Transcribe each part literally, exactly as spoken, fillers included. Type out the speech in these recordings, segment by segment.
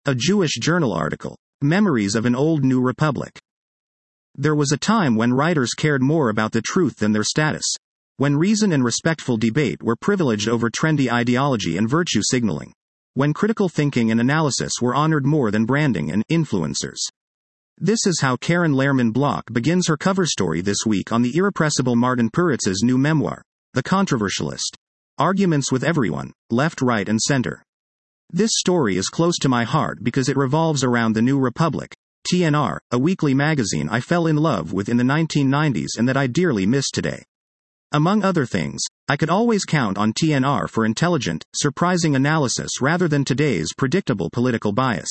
A Jewish Journal article. Memories of an Old New Republic. There was a time when writers cared more about the truth than their status. When reason and respectful debate were privileged over trendy ideology and virtue signaling. When critical thinking and analysis were honored more than branding and influencers. This is how Karen Lehrman Bloch begins her cover story this week on the irrepressible Martin Puritz's new memoir, The Controversialist. Arguments with Everyone, Left, Right, and Center. This story is close to my heart because it revolves around the New Republic, T N R, a weekly magazine I fell in love with in the nineteen nineties and that I dearly miss today. Among other things, I could always count on T N R for intelligent, surprising analysis rather than today's predictable political bias.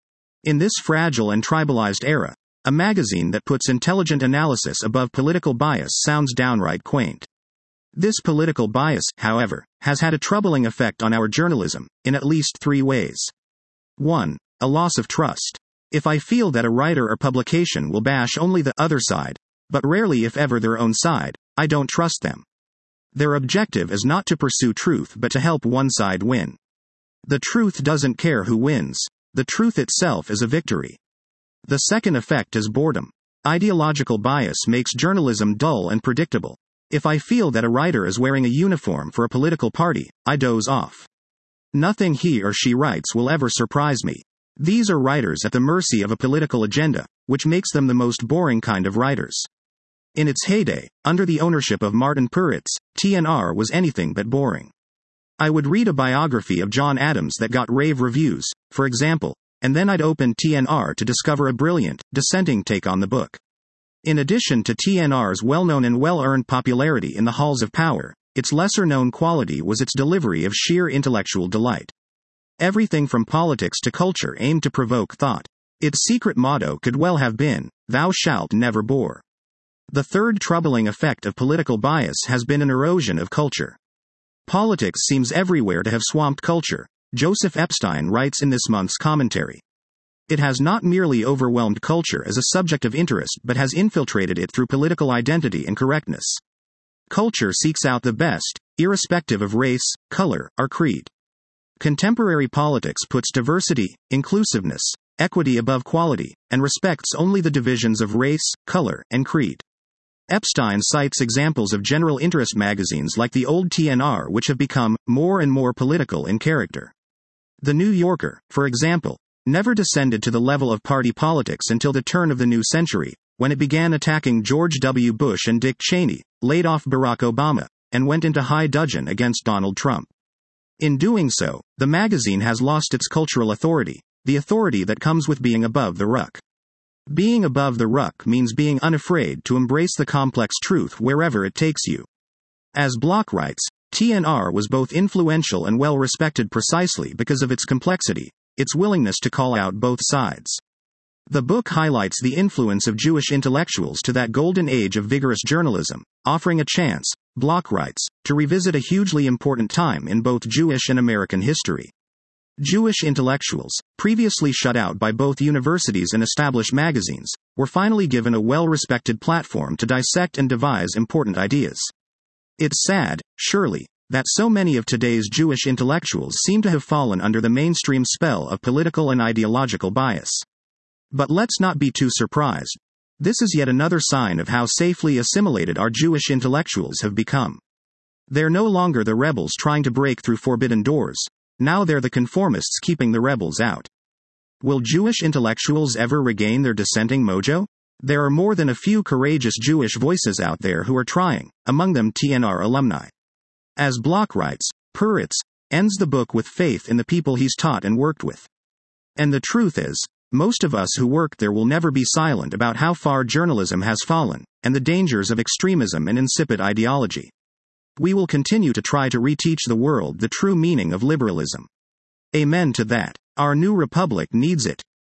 In this fragile and tribalized era, a magazine that puts intelligent analysis above political bias sounds downright quaint. This political bias, however, has had a troubling effect on our journalism, in at least three ways. one. A loss of trust. If I feel that a writer or publication will bash only the other side, but rarely if ever their own side, I don't trust them. Their objective is not to pursue truth but to help one side win. The truth doesn't care who wins. The truth itself is a victory. The second effect is boredom. Ideological bias makes journalism dull and predictable. If I feel that a writer is wearing a uniform for a political party, I doze off. Nothing he or she writes will ever surprise me. These are writers at the mercy of a political agenda, which makes them the most boring kind of writers. In its heyday, under the ownership of Martin Puritz, T N R was anything but boring. I would read a biography of John Adams that got rave reviews, for example, and then I'd open T N R to discover a brilliant, dissenting take on the book. In addition to T N R's well-known and well-earned popularity in the halls of power, its lesser-known quality was its delivery of sheer intellectual delight. Everything from politics to culture aimed to provoke thought. Its secret motto could well have been, "Thou shalt never bore." The third troubling effect of political bias has been an erosion of culture. Politics seems everywhere to have swamped culture, Joseph Epstein writes in this month's commentary. It has not merely overwhelmed culture as a subject of interest but has infiltrated it through political identity and correctness. Culture seeks out the best, irrespective of race, color, or creed. Contemporary politics puts diversity, inclusiveness, equity above quality, and respects only the divisions of race, color, and creed. Epstein cites examples of general interest magazines like the old T N R which have become more and more political in character. The New Yorker, for example, never descended to the level of party politics until the turn of the new century, when it began attacking George W. Bush and Dick Cheney, laid off Barack Obama, and went into high dudgeon against Donald Trump. In doing so, the magazine has lost its cultural authority, the authority that comes with being above the ruck. Being above the ruck means being unafraid to embrace the complex truth wherever it takes you. As Bloch writes, T N R was both influential and well respected precisely because of its complexity, its willingness to call out both sides. The book highlights the influence of Jewish intellectuals to that golden age of vigorous journalism, offering a chance, Bloch writes, to revisit a hugely important time in both Jewish and American history. Jewish intellectuals, previously shut out by both universities and established magazines, were finally given a well-respected platform to dissect and devise important ideas. It's sad, surely, that so many of today's Jewish intellectuals seem to have fallen under the mainstream spell of political and ideological bias. But let's not be too surprised. This is yet another sign of how safely assimilated our Jewish intellectuals have become. They're no longer the rebels trying to break through forbidden doors. Now they're the conformists keeping the rebels out. Will Jewish intellectuals ever regain their dissenting mojo? There are more than a few courageous Jewish voices out there who are trying, among them T N R alumni. As Bloch writes, Puritz ends the book with faith in the people he's taught and worked with. And the truth is, most of us who worked there will never be silent about how far journalism has fallen, and the dangers of extremism and insipid ideology. We will continue to try to reteach the world the true meaning of liberalism. Amen to that. Our new republic needs it.